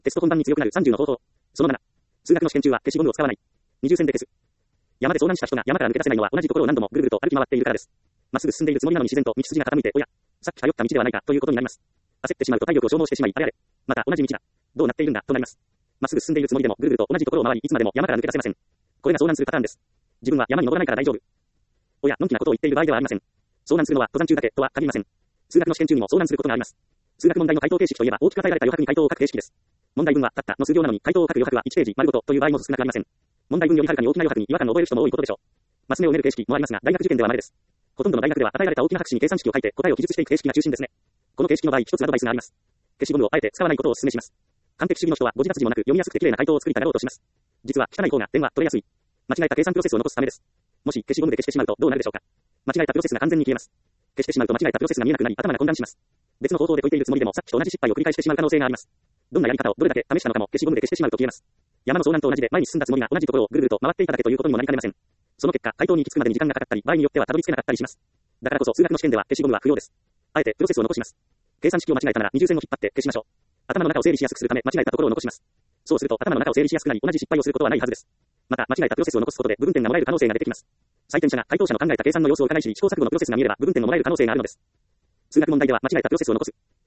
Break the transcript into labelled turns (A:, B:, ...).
A: テスト本番に強くなる30の方法。その7。数学の試験中は消しゴムを使わない。20線で消す。山で遭難した人が山から抜け出せないのは同じところを何度もぐるぐると歩き回っているからです。まっすぐ進んでいるつもりなのに自然と道筋が傾いて、おや、さっき通った道ではないかということになります。焦ってしまうと体力を消耗してしまい、あれあれ。また同じ道だ。どうなっているんだとなります。まっすぐ進んでいるつもりでもぐるぐると同じところを回り、いつまでも山から抜け出せません。これが遭難するパターンです。自分は山に登らないから大丈夫。おや、のんきなことを言っている場合ではありません。遭難するのは登山中だけとは限りません。数学の試験中にも遭難することがあります。数学問題の回答形式といえば大きく与えられた余白に回答を書く形式です。問題文はたったの数行なのに回答を書く余白は1ページ丸ごとという場合も少なくありません。問題文よりはるかに大きな余白に違和感を覚える人も多いことでしょう。マス目を埋める形式もありますが、大学受験では稀です。ほとんどの大学では与えられた大きな白紙に計算式を書いて答えを記述していく形式が中心ですね。この形式の場合、一つアドバイスがあります。消しゴムをあえて使わないことをお勧めします。完璧主義の人は誤字脱字もなく読みやすくて綺麗な回答を作りたがろうとします。実は汚い方が点は取れやすい。間違えた計算プロセスを残すためです。もし消しゴムで消してしまうとどうなるでしょうか。間違えたプロセスが完全に消えます。消してしまうと間違えたプロセスが見えなくなり頭が混乱します。別の方法で解いているつもりでもさっきと同じ失敗を繰り返してしまう可能性があります。どんなやり方をどれだけ試したのかも消しゴムで消してしまうと消えます。山の遭難と同じで前に進んだつもりが同じところをぐるぐると回っていただけということにもなりかねません。その結果、回答に行き着くまでに時間がかかったり、場合によってはたどり着けなかったりします。だからこそ数学の試験では消しゴムは不要です。あえてプロセスを残します。計算式を間違えたなら20線を引っ張って消しましょう。頭の中を整理しやすくするため間違えたところを残します。そうすると頭の中を整理しやすくなり同じ失敗をすることはないはずです。また間違えたプロセスを残すことで部分点がもらえる可能性が出てきます。採点者が回答者の考えた計算の様子を伺い知り試行錯誤のプロセスが見えれば部分点ももらえる可能性があるのです。数学問題では間違えたプロセスを残す。